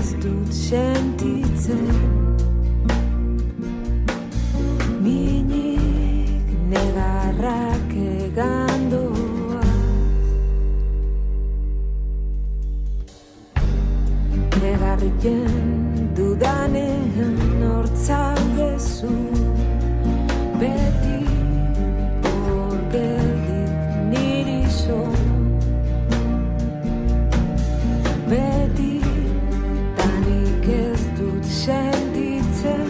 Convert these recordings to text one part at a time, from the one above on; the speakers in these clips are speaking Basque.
ez dut sentitzen. Minik negarrak egandoaz. Negarriken dudanean hortzaudezu. Beti hor geldik niri son. Beti tanik ez dut sentitzen.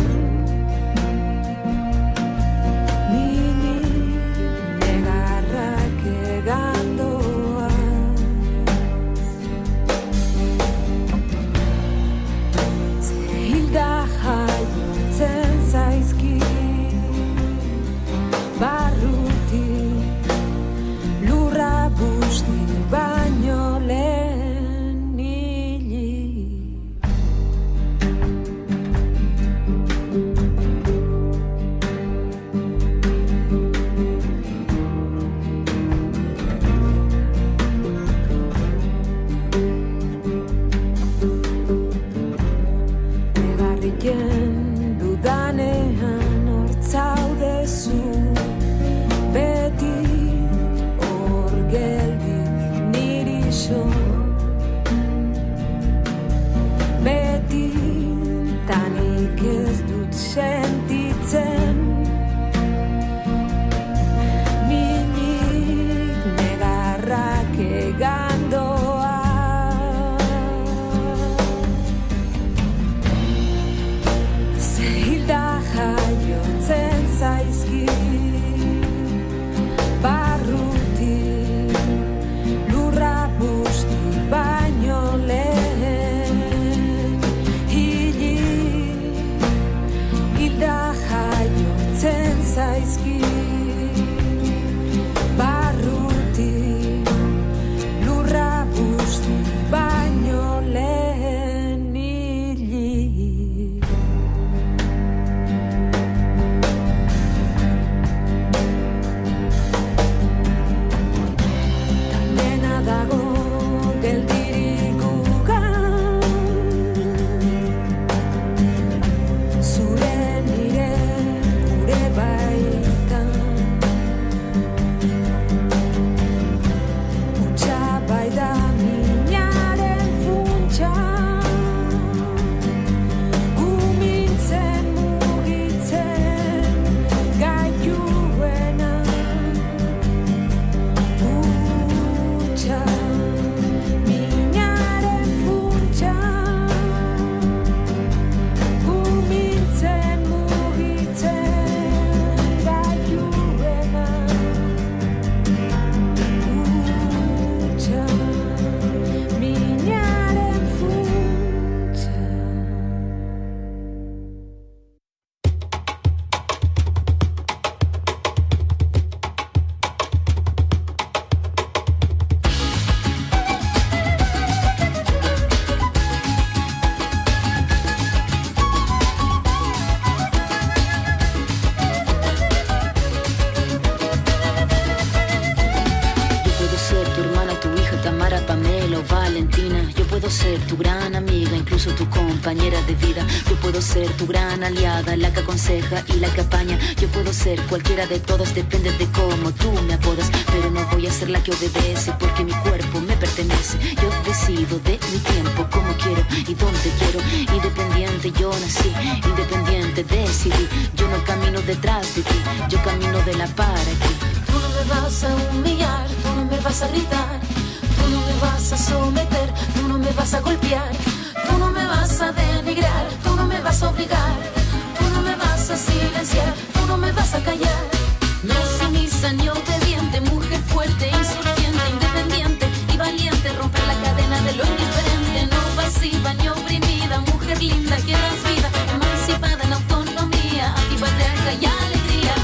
Minik negarrak egandoaz. Ze hilda jaiotzen zaizki barruti lurra busti baino lehen hili. Negarriken dudanean hortzaudezu. Beti hor geldik niri son. Beti tanik ez dut sentitzen. Minik negarrak egandoaz. Ze hilda jaiotzen zaizki barruti lurra busti baino lehen hili. Hilda jaiotzen zaizki barruti lurra busti baino lehen hili. Dena dago geldirik gugan. Zure nire gure baitan. Utsa bai da minaren funtsa. Gumintzen mugitzen gaituena. Utsa minaren funtsa. Gumintzen mugitzen gaituena. Utsa minaren funtsa. Yo puedo ser tu hermana, tu hija, Tamara, Pamela o Valentina. Yo puedo ser tu gran amiga, incluso tu compañera de vida. Yo puedo ser tu gran aliada, la que aconseja y la que apaña. Yo puedo ser cualquiera de todas, depende de cómo tú me apodas. Pero no voy a ser la que obedece, porque mi cuerpo me pertenece. Yo decido de mi tiempo, como quiero y donde quiero. Independiente yo nací, independiente decidí. Yo no camino detrás de ti, yo camino de la para aquí. Tú no me vas a humillar, tú no me vas a gritar, tú no me vas a someter, tú no me vas a golpear, tú no me vas a denigrar, tú no me vas a obligar, tú no me vas a silenciar, tú no me vas a callar. No sumisa ni obediente, mujer fuerte, insurgente, independiente y valiente, romper la cadena de lo indiferente, no pasiva ni oprimida, mujer linda que das vida, emancipada en autonomía, antipatriarca y alegría.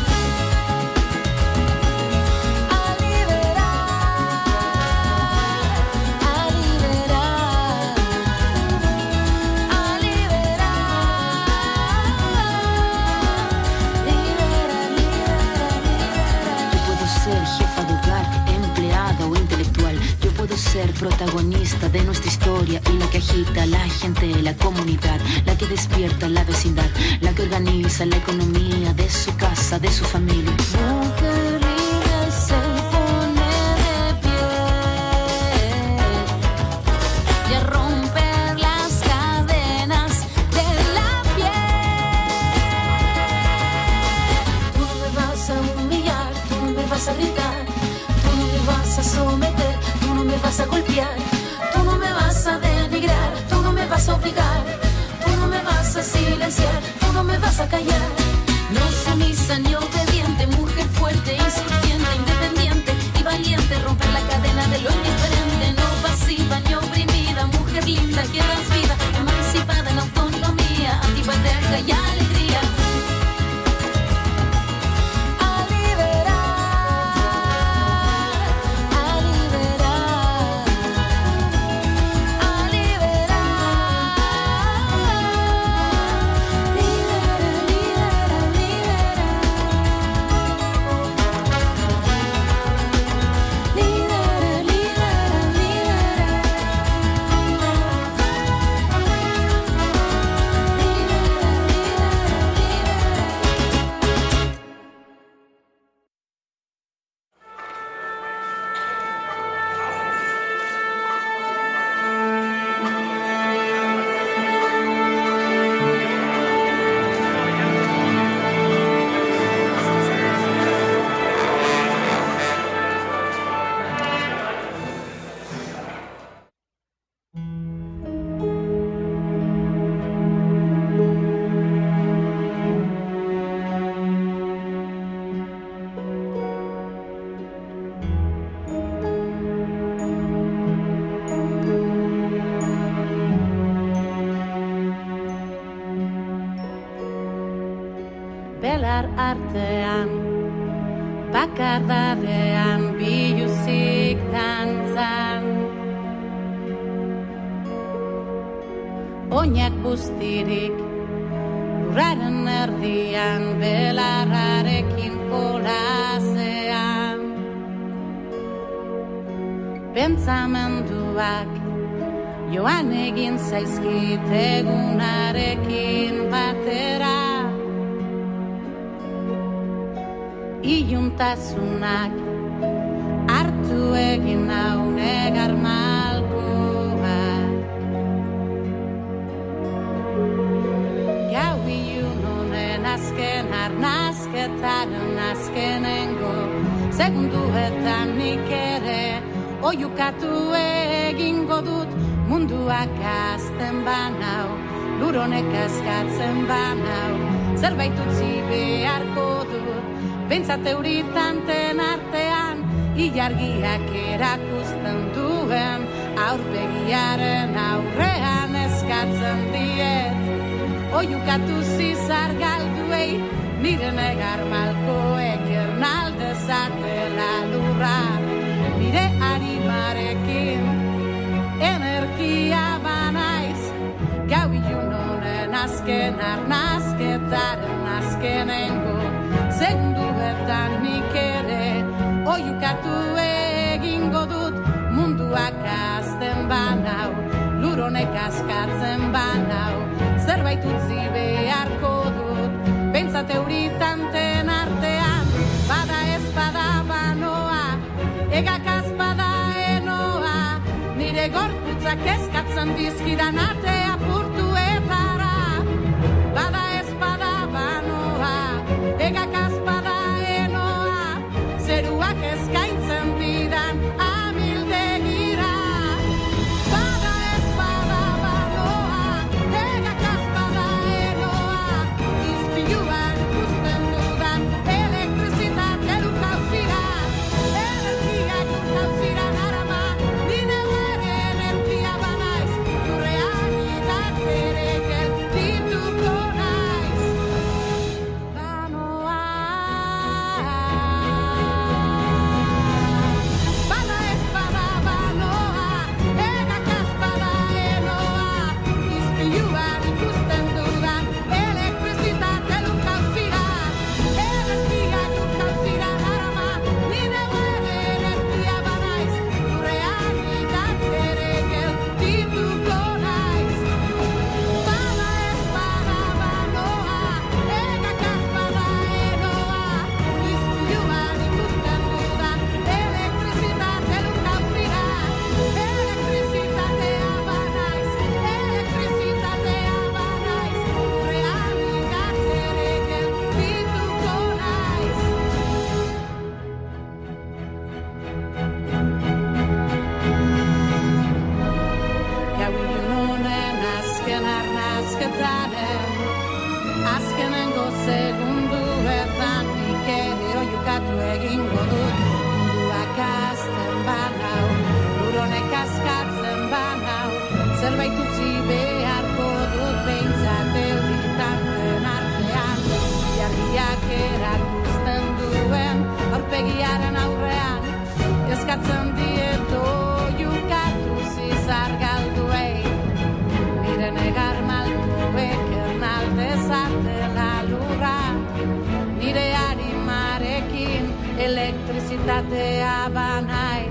Ser jefa de ser protagonista de nuestra historia y la que agita a la gente, la comunidad, la que despierta la vecindad, la que organiza la economía de su casa, de su familia. Mujer libre se pone de pie y a romper las cadenas de la piel. Tú no me vas a humillar, tú no me vas a gritar, tú no me vas a someter, tú no me vas a golpear, tú no me vas a denigrar, tú no me vas a obligar, tú no me vas a silenciar, tú no me vas a callar. No sumisa ni obediente, mujer fuerte, insurgente, independiente y valiente, romper la cadena de lo indiferente, no pasiva ni oprimida, mujer linda que das vida, emancipada en autonomía, antipatriarca y alegría. A liberar, a liberar, a liberar. Libera, libera, libera. Libera, libera, libera. Belar artean, bakardadean, biluzik dantzan. Oinak bustirik, lurraren erdian, belarrarekin jolasean. Pentsamenduak, joan egin zaizkit egunarekin batera. Iluntasunak hartu egin nau negar malkoak. Gau ilun honen azken arnazketaren azkenengo segunduetan nik ere oiukatu egingo dut. Munduak azten banau, lur honek askatzen banau, zerbait utzi beharko dut. Pentsat euritanten artean, ilargiak erakusten duen, aurpegiaren aurrean eskatzen diet. Oiukatu zizar galduei, nire negar malkoek ernaldezatela lurra. Nire arimarekin, energia banaiz, gau ilun honen azken arnazketaren azkenengo. Segunduetan nik ere oiukatu egingo dut. Munduak azten banau, lur honek askatzen banau, zerbait utzi beharko dut. Pentsat euritanten artean, bada ez bada banoa, egak azpada enoa, nire gorputzak eskatzen dizkidan ate apurtuetara. Bada ez bada banoa, egak azpada enoa, zeruak eskaintzen didan amildegira. Bada ez bada banoa, egak azpada enoa, izpiluan ikusten dudan elektrizitate lukauzira. Energiak lukauzira narama, nire bere energia banaiz, lurrean eskatzen dieto jukatu zizar galduei, nire negar malkoek ernalde zatela lurra, nire arimarekin elektrizitatea banaiz.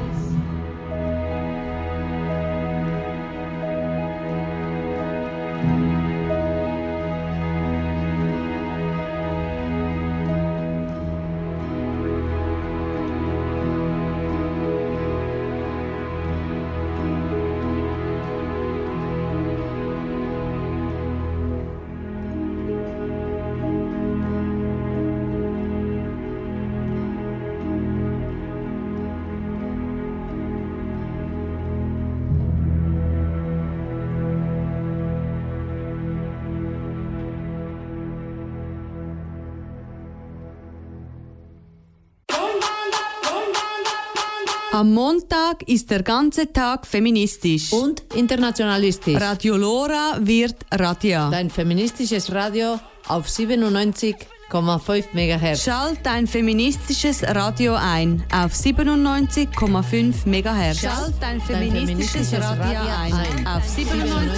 Am Montag ist der ganze Tag feministisch. Und internationalistisch. Radio Lora wird Radia. Dein feministisches Radio auf 97,5 MHz. Schalt dein feministisches Radio ein auf 97,5 MHz. Schalt dein feministisches Radio ein auf 97,5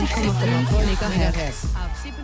MHz.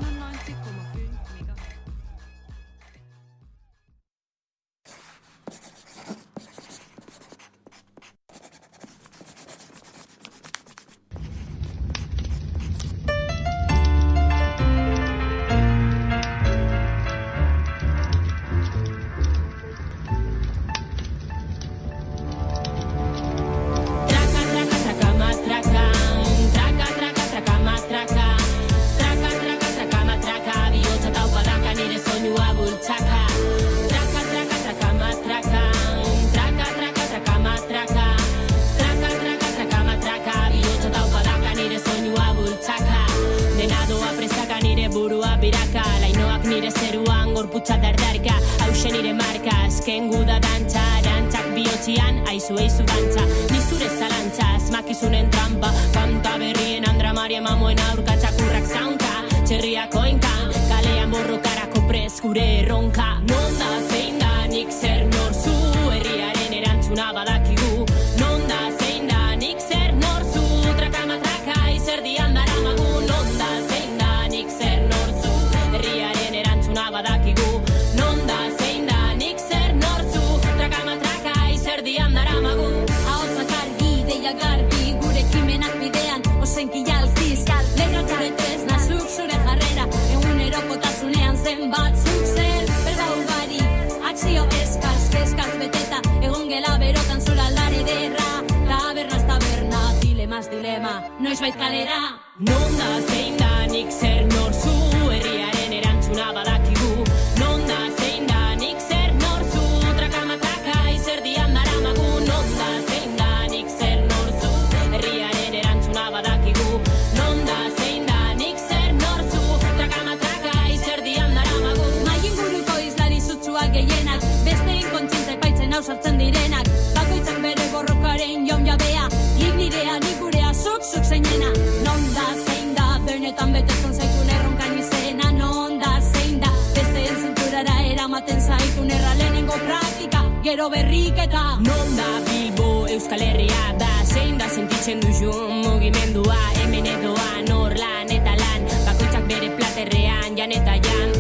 Eizu dantza, nizure zalantza, asmakizunen trampa, kanta berrien Andra Maria mamoen aurka, txakurrak zaunka, txerriak oinka, kalean borrokarako prez gure erronka. Non da zein da nik zer norzu, herriaren erantzuna badakigu. Non da zein da nik zer norzu, trakamatraka izerdian daramagu. Non da zein da nik zer norzu, herriaren erantzuna badakigu. Non da zein da nik zer norzu, trakamatraka izerdian daramagu. Ahotsak argi, deia garbi, gure ekimenak bidean, ozenki jalkiz. Lehiak gure tresna, zuk zure jarrera, egunerokotasunean zen batzuk zer. Berba ugari, akzio eskaz beteta, egon gela berotan zura aldare derra. Tabernaz taberna, dilemaz dilema, noiz bait kalera. Non da zein da nik zer norzu, herriaren erantzuna badakigu. Non da zein da nik zer norzu, trakamatraka izerdian daramagu. Non da zein da nik zer norzu, herriaren erantzuna badakigu. Non da zein da nik zer norzu, trakamatraka izerdian daramagu. Maien guruko izlari zutsuak gehienak, besteen kontzientza epaitzen hau sartzen direnak. Bakoitzak bere borrokaren jaun jabea, nik nirea, nik gurea, zuk zeinena. Non da zein da, benetan betetzen zaitun erronkan izena. Non da zein da, besteen zenturara eramaten zaitun erra lehenengo praktika, gero berriketa. Non da Bilbo Euskal Herria da, zein da sentitzen duzun mugimendua. Hemen edoa nor lan eta lan, bakoitzak bere platerrean, jan eta jan.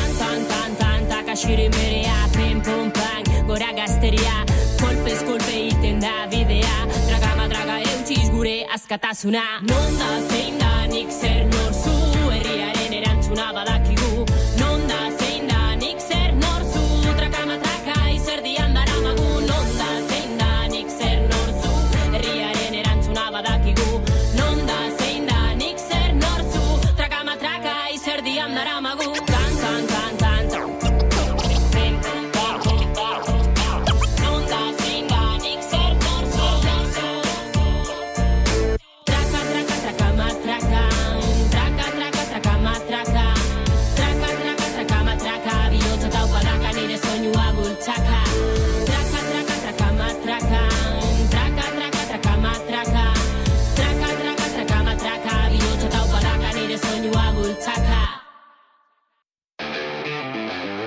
Tan, takasirin berea, pen pon pan, gora gazteria. Kolpez kolpe iten da bidea, draga eutxiz gure askatasuna. Non da zein da nik zer norzu, herriaren erantzuna badakigu. Non da zein da nik zer norzu, trakamatraka izerdian daramagu. Non da zein da nik zer norzu, herriaren erantzuna badakigu. Non da zein da nik zer norzu, trakamatraka izerdian daramagu.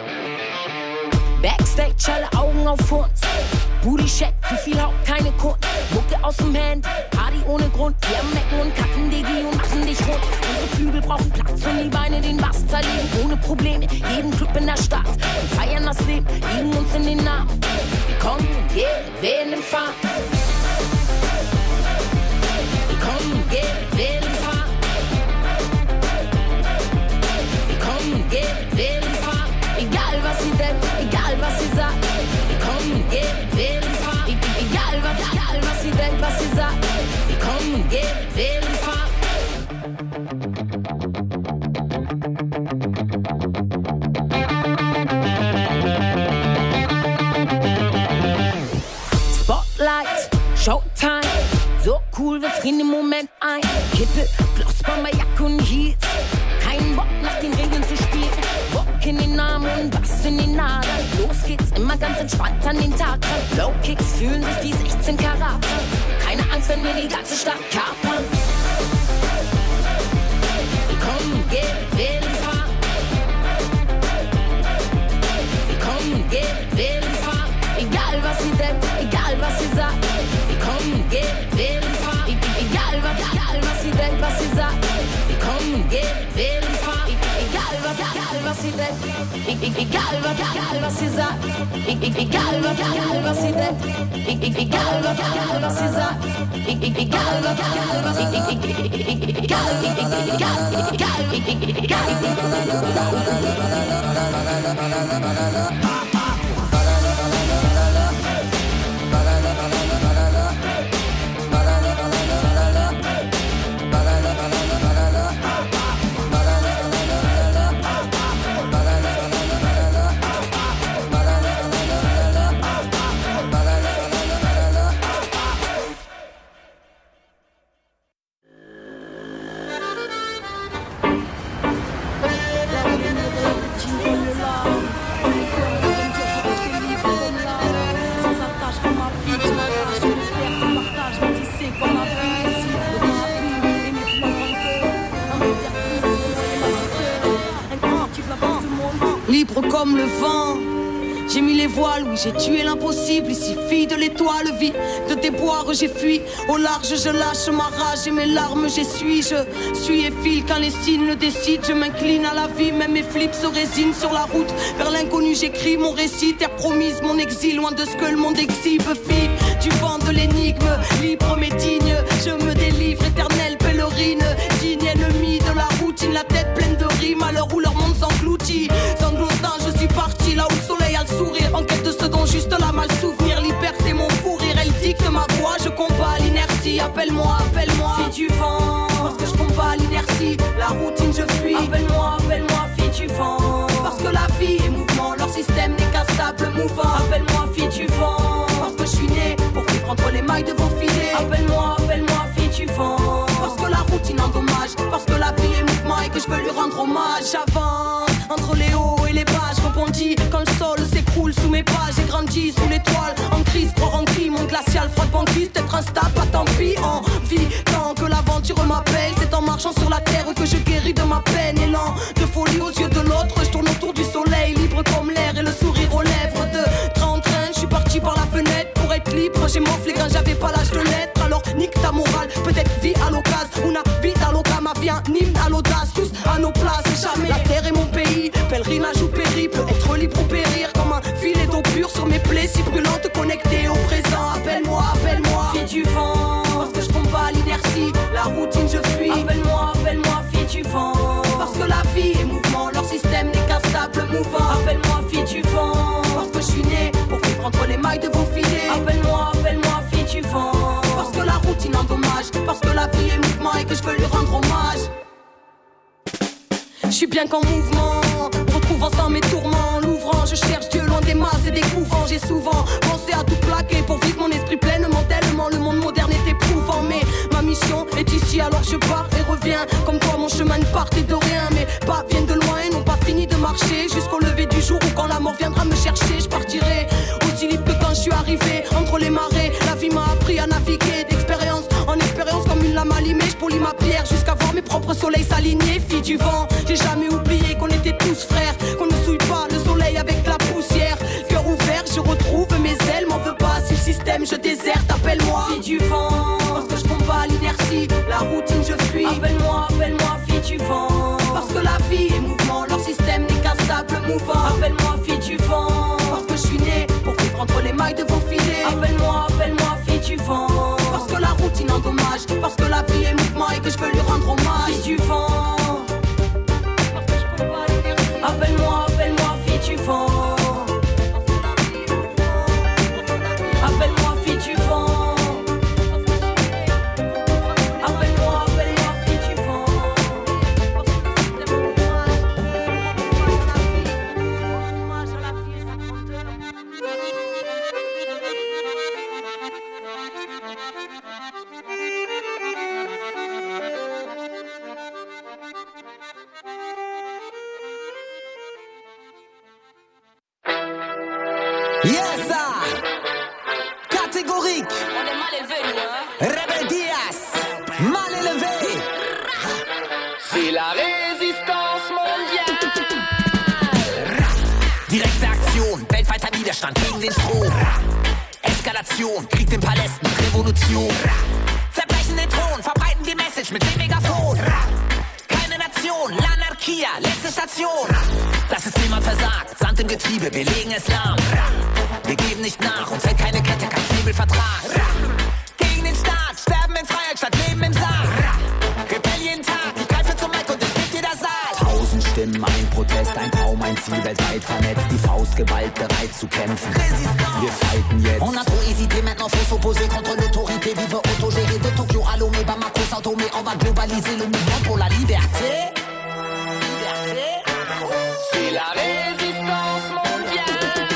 Backstage, alle Augen auf uns. Booty check, wie viel Haut, keine Kunst. aus dem Hand. Party ohne Grund, wir mecken und kacken Digi und machen dich rund. Unsere Flügel brauchen Platz und die Beine den Bass zerlegen. Ohne Probleme, jeden Club in der Stadt. Wir feiern das Leben, liegen uns in den Namen. Wir kommen und gehen, wählen fahren. Wir kommen und gehen, wählen fahren. Wir kommen und gehen, wählen fahren. Egal was sie denkt, egal was sie sagt. Wir kommen und gehen, wählen fahren. Egal was sie denkt, was sie sagt. Wir kommen und gehen, wählen fahren. Spotlight, Showtime, so cool, wir frieren im Moment ein. Kippe, Gloss, Bomberjacke und Heels. Kein Bock nach den Regeln zu spielen. Bock in den Namen und Bass in den Adern. Los geht's, immer ganz entspannt an den Tag ran. Low-Kicks fühlen sich wie 16 Karat. Keine Angst, wenn wir die ganze Stadt kapern. Wir kommen, gehen, wählen, fahren. Wir kommen, gehen, wählen, fahren. Egal was sie denkt, egal was sie sagt. Wir kommen, gehen, wählen, fahren. Egal was sie denkt, was sie sagt. Wir kommen, gehen, wählen, fahren. Egal was sie denkt, egal was sie sagt. Egal was sie denkt, egal was sie sagt. Egal was sie Libre comme le vent, j'ai mis les voiles, oui j'ai tué l'impossible. Ici fille de l'étoile, vie de déboire, j'ai fui. Au large je lâche ma rage et mes larmes j'essuie. Je suis et file quand les signes le décident. Je m'incline à la vie, même mes flips se résignent. Sur la route vers l'inconnu j'écris mon récit. Terre promise, mon exil, loin de ce que le monde exhibe. Fille du vent de l'énigme, libre mais digne. Je me délivre, éternelle pèlerine. Digne ennemi de la routine, la tête pleine de rimes. À l'heure où leur monde s'engloutit, sanglotant je suis parti là où le soleil a le sourire. En quête de ce dont juste la mal souvenir. Liberté mon fou rire, elle dicte ma voix. Je combats l'inertie, appelle-moi, fille du vent. Parce que je combats l'inertie, la routine je fuis. Appelle-moi, fille du vent. Parce que la vie est mouvement, leur système n'est qu'un sable mouvant. Appelle-moi, fille du vent. Parce que je suis né pour vivre entre les mailles de vos filets. Appelle-moi, fille du vent. Parce que la routine endommage, parce que la vie est mouvement et que je veux lui rendre hommage. J'avance entre les hauts et les bas, je rebondis quand le sol s'écroule sous mes pas. J'ai grandi sous l'étoile, en crise, croire en qui, monde glacial, froid de banquise, peut-être instable, pas tant pis, en vie. Tant que l'aventure m'appelle, c'est en marchant sur la terre que je guéris de ma peine. Élan de folie aux yeux de l'autre, je tourne autour du soleil, libre comme l'air et le sourire aux lèvres. De train en train, je suis parti par la fenêtre pour être libre. J'ai morflé quand j'avais pas l'âge de l'être. Alors nique ta morale, peut-être vie à l'occasion. Una vida loca, ma vie un hymne à l'audace. Tous à nos places, jamais. La terre est mon pays, pèlerinage ou périple. Être libre ou périr comme un filet d'eau pure sur mes plaies si brûlantes, connectées au présent. Appelle-moi, fille du vent. Parce que je combats l'inertie, la routine je fuis. Appelle-moi, fille du vent. Parce que la vie est mouvement, leur système n'est qu'un sable mouvant. Appelle-moi, fille du vent. Parce que je suis né pour vivre entre les mailles de vos filets. Appelle-moi, fille du vent. Parce que la routine endommage, parce que la vie est mouvement et que je veux lui rendre hommage. Je suis bien qu'en mouvement, retrouvant sans mes tourments. L'ouvrant, je cherche Dieu loin des masses et des couvents. J'ai souvent pensé à tout plaquer pour vivre mon esprit pleinement. Tellement le monde moderne est éprouvant. Mais ma mission est ici, alors je pars et reviens. Comme quoi mon chemin ne partait de rien. Mes pas viennent de loin et n'ont pas fini de marcher. Jusqu'au lever du jour où quand la mort viendra me chercher, je partirai aussi libre que quand je suis arrivé. Entre les marées, la vie m'a appris à naviguer. D'expérience en expérience comme une lame allumée. Je polis ma pierre jusqu'à voir mes propres soleils s'aligner. Fille du vent, j'ai jamais oublié qu'on était tous frères. Qu'on ne souille pas le soleil avec la poussière. Cœur ouvert, je retrouve mes ailes. M'en veux pas si le système je déserte. Appelle-moi, fille du vent. Widerstand gegen den Strom. Eskalation, Krieg in Palästen, Revolution. Zerbrechen den Thron, verbreiten die Message mit dem Megafon. Keine Nation, L'Anarchia, letzte Station. Das System hat versagt, Sand im Getriebe, wir legen es lahm. Wir geben nicht nach, uns hält keine Kette, kein Knebelvertrag. Gegen den Staat, sterben in Freiheit statt Leben im Sarg. Rebellion Tag, ich greife zum Mic und es bebt jeder Saal. 1000 Stimmen, ein Protest, ein Traum, ein Ziel, weltweit vernetzt. Die Faustgewalt bereit zu kämpfen. Wir fighten jetzt. On a trop hésité, maintenant faut s'opposer contre l'autorité. Vive autogéré de Tokyo à Lomé, Bamako, Sao Tomé. On va globaliser le mouvement pour la liberté. C'est la résistance mondiale.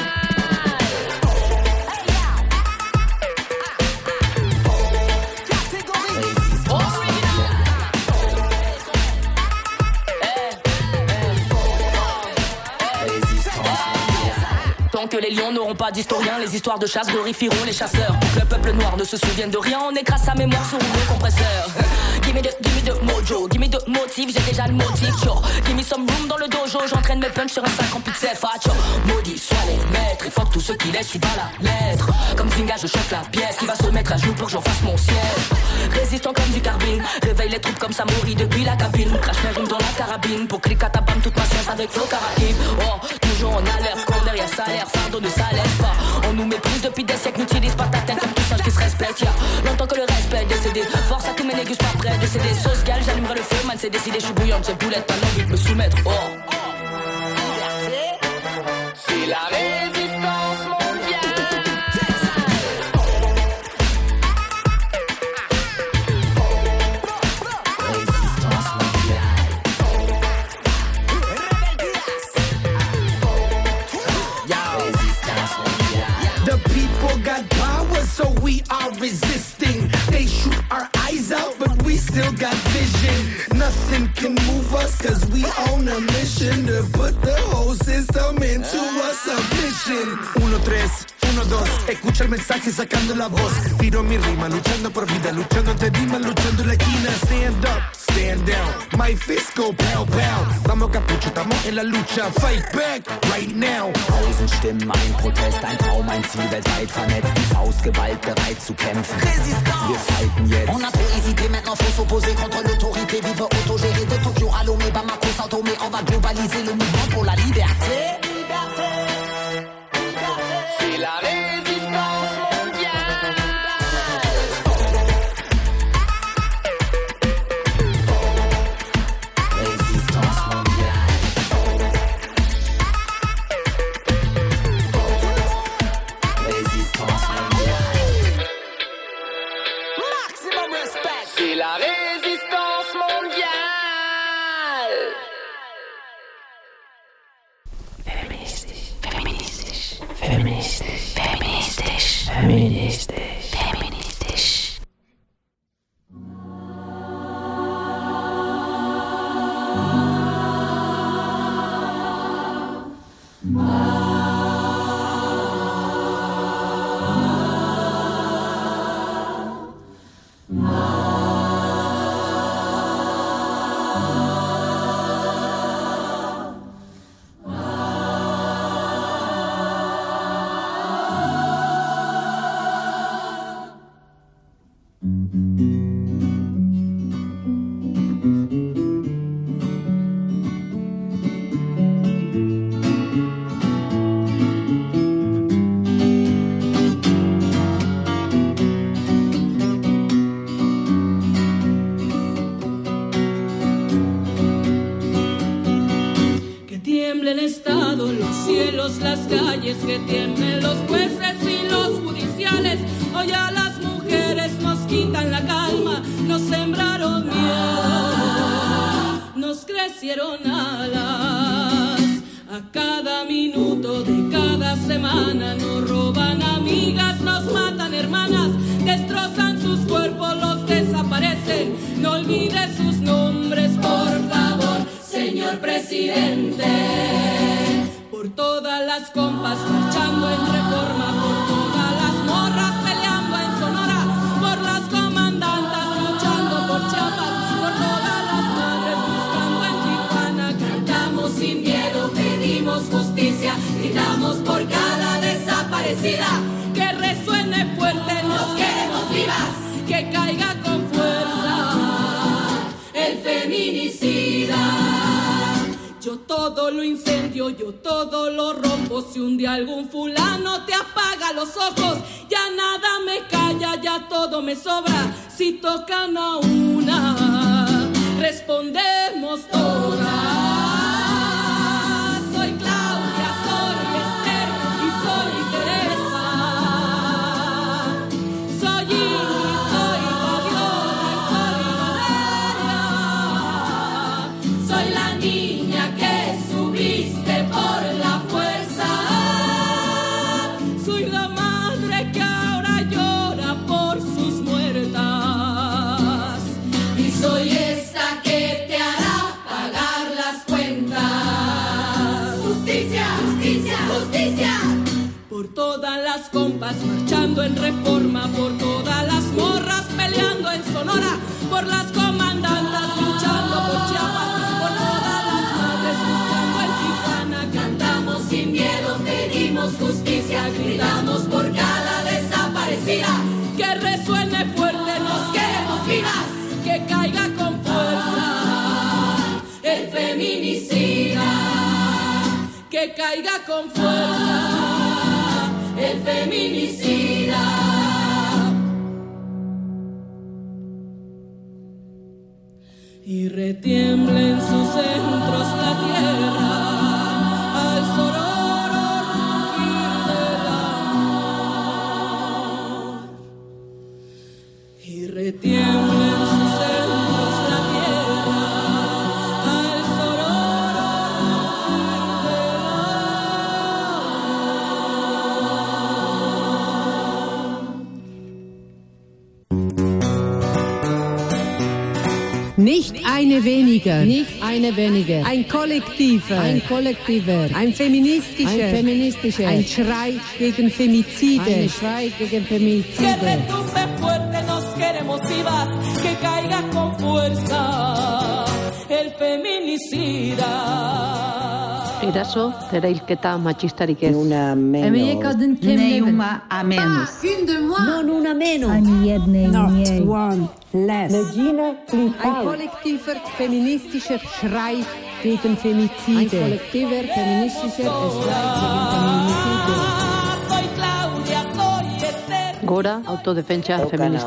Tant que les lions n'auront pas d'historiens, les histoires de chasse glorifieront les chasseurs. Pour que le peuple noir ne se souvienne de rien, on écrase sa mémoire sur le compresseur. Gimme the mojo, gimme the motive, j'ai déjà le motif, yo. Gimme some room dans le dojo, j'entraîne mes punchs sur un 5 en pixel, yo. Maudit soient les maîtres, et fuck tous ceux qui laissent suivre à la lettre. Comme Zinga, je choque la pièce, qui va se mettre à genoux pour que j'en fasse mon siège. Résistant comme du carbine, réveille les troupes comme Samori depuis la cabine. Crash mes rimes dans la carabine, pour clic à ta bam toute ma science avec flow caraïbe. Oh, toujours en alerte, quand derrière salaire, fardeau ne s'allège pas. On nous méprise depuis des siècles, n'utilise pas ta tête comme tout singe qui se respecte, yeah. Longtemps que le respect est décédé, force à tous mes négus pas prêts, décédé. Sauce gale, j'allumerai le feu, man c'est décidé, je suis bouillante, j'ai boulette, pas l'envie de me soumettre, oh. C'est la résistance mondiale. Résistance mondiale. Résistance mondiale. The people got power, so we are resisting. They shoot our eyes out, but we still got vision. Nothing can move us, cause we own a mission to put the whole system into a submission. 1, 3, 1, 2, escucha el mensaje sacando la voz. Tiro mi rima, luchando por vida, luchando ante Dima, luchando en la esquina. Stand up, stand down, my fist go pow pow. Vamos capucho, estamos en la lucha, fight back right now. 1000 Stimmen, ein Protest, ein Traum, ein Ziel, weltweit vernetzt. Die Faustgewalt bereit zu kämpfen. Wir fighten jetzt. On a trop hésité, maintenant faut s'opposer contre l'autorité. Vive autogéré de Tokyo à Lomé, Bamako, Sao Tomé. On va globaliser le mouvement pour la liberté. C'est la résistance mondiale. Résistance mondiale. Résistance mondiale. Maximum respect. C'est la résistance mondiale. Feministisch, feministisch, feministisch, feministisch, feministisch, feministisch. Las calles, que tiemblen los jueces y los judiciales. Hoy a las mujeres nos quitan la calma, nos sembraron miedo, nos crecieron alas. A cada minuto de cada semana nos roban amigas, nos matan hermanas, destrozan sus cuerpos, los desaparecen. No olvide sus nombres, por favor, señor presidente. Por todas las compas marchando en Reforma, por todas las morras peleando en Sonora, por las comandantas luchando por Chiapas, por todas las madres buscando en Tijuana. Cantamos sin miedo, pedimos justicia, gritamos por cada desastre. vivas, que caiga con fuerza el feminicida. Yo todo lo incendio, yo todo lo rompo. Si un día algún fulano te apaga los ojos, ya nada me calla, ya todo me sobra. Si tocan a una, respondemos todas. Soy Claudia, soy Esther y soy Teresa. Soy Ingrid, soy Fabiola y soy Valeria. Soy la niña que subiste por la fuerza. Soy la madre que ahora llora por sus muertas. Y soy esta que te hará pagar las cuentas. Justicia, justicia, justicia. Por todas las compas marchando en Reforma, por todas las morras peleando en Sonora, por las comandantas luchando por Chiapas, por todas las madres buscando en Tijuana. Cantamos sin miedo, pedimos justicia, gritamos por cada desaparecida. Que resuene fuerte, nos queremos vivas, que caiga con fuerza el feminicida. Que caiga con fuerza el feminicida. Y retiembla en sus centros la tierra al sororo rugir del amor. Y retiembla en sus centros la tierra al sororo rugir del Nicht eine weniger. Nicht eine weniger. Ein Kollektiver. Ein Kollektiver. Ein feministischer. Ein feministischer. Ein Schrei gegen Femizide. Ein Schrei gegen Que Femizide. retumbe fuerte, nos queremos vivas, que caiga con fuerza el feminicida. Eraso, zerailketa matxistarik ez. Una menos. Ne uma a menos. Non una meno. Ani jednej Not mniej. one less. Ein kollektiver feministischer Schrei gegen Ein Femizide. kollektiver feministischer Schrei gegen Femizide. Soy Claudia, soy Esther. Gora, autodefentsa feminista.